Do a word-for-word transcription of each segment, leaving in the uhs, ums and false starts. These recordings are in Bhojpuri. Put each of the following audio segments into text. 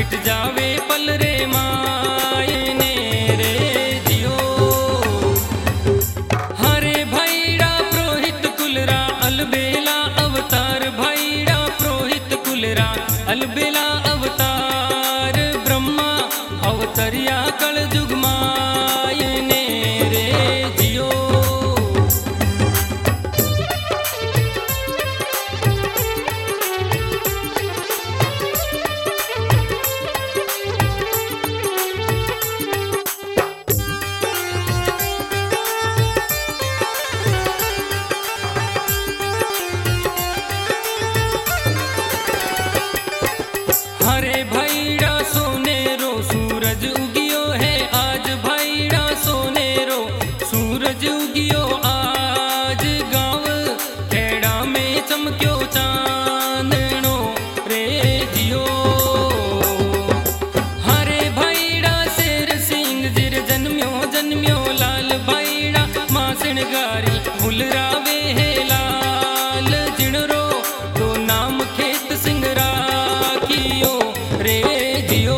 मिट जावे पल रे मायने रे जियो। हरे भाईड़ा पुरोहित कुलरा अलबेला अवतार, भाईड़ा पुरोहित कुलरा अलबेला अवतार, ब्रह्मा अवतरिया कल जुग मायने रे जियो। हरे भाईड़ा सोनेरो सूरज उगियो है आज, भाईड़ा सोनेरो सूरज उगियो आज, गाँव खेड़ा में चमक्यो चांदनो रे जियो। हरे भाईड़ा शेर सिंह जिर जन्म्यो जन्म्यो लाल, भाईड़ा मां सिणगारी फुलरावे है लाल, जिणरो तो नाम खेत सिंह राखियो रे जियो।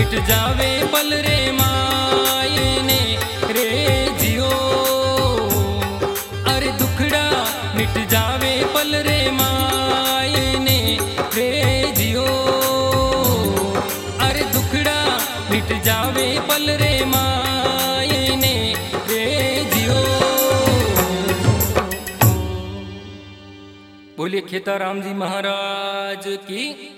मिट जावे पल रे मायने रे जियो। अरे दुखड़ा मिट जावे पल रे मायने रे जियो। अरे दुखड़ा मिट जावे पल रे मायने रे जियो। बोलिए खेताराम जी महाराज की।